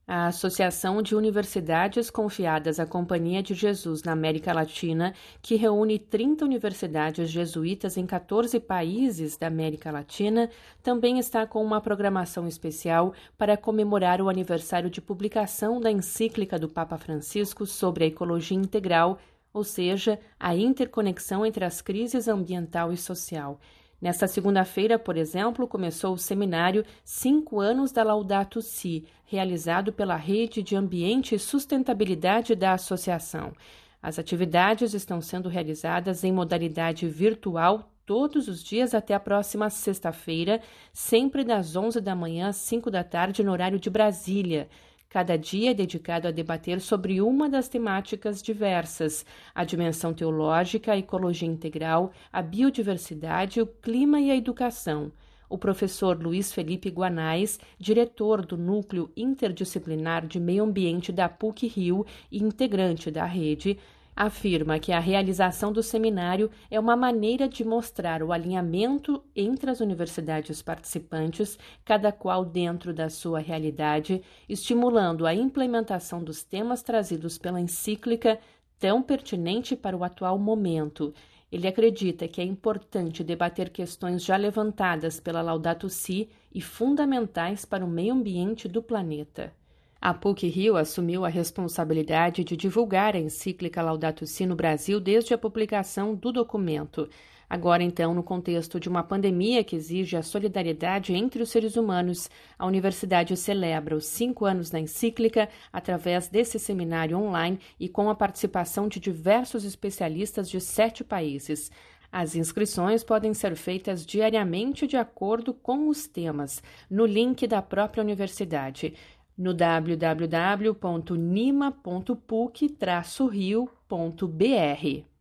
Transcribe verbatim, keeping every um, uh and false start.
A Associação de Universidades Confiadas à Companhia de Jesus na América Latina, que reúne trinta universidades jesuítas em quatorze países da América Latina, também está com uma programação especial para comemorar o aniversário de publicação da encíclica do Papa Francisco sobre a ecologia integral, ou seja, a interconexão entre as crises ambiental e social. Nesta segunda-feira, por exemplo, começou o seminário Cinco Anos da Laudato Si, realizado pela Rede de Ambiente e Sustentabilidade da Associação. As atividades estão sendo realizadas em modalidade virtual todos os dias até a próxima sexta-feira, sempre das onze da manhã às cinco da tarde, no horário de Brasília. Cada dia é dedicado a debater sobre uma das temáticas diversas: a dimensão teológica, a ecologia integral, a biodiversidade, o clima e a educação. O professor Luiz Felipe Guanais, diretor do Núcleo Interdisciplinar de Meio Ambiente da P U C-Rio e integrante da rede, afirma que a realização do seminário é uma maneira de mostrar o alinhamento entre as universidades participantes, cada qual dentro da sua realidade, estimulando a implementação dos temas trazidos pela encíclica, tão pertinente para o atual momento. Ele acredita que é importante debater questões já levantadas pela Laudato Si e fundamentais para o meio ambiente do planeta. A P U C-Rio assumiu a responsabilidade de divulgar a encíclica Laudato Si no Brasil desde a publicação do documento. Agora, então, no contexto de uma pandemia que exige a solidariedade entre os seres humanos, a universidade celebra os cinco anos da encíclica através desse seminário online e com a participação de diversos especialistas de sete países. As inscrições podem ser feitas diariamente de acordo com os temas, no link da própria universidade, no w w w ponto nima ponto puc traço rio ponto b r.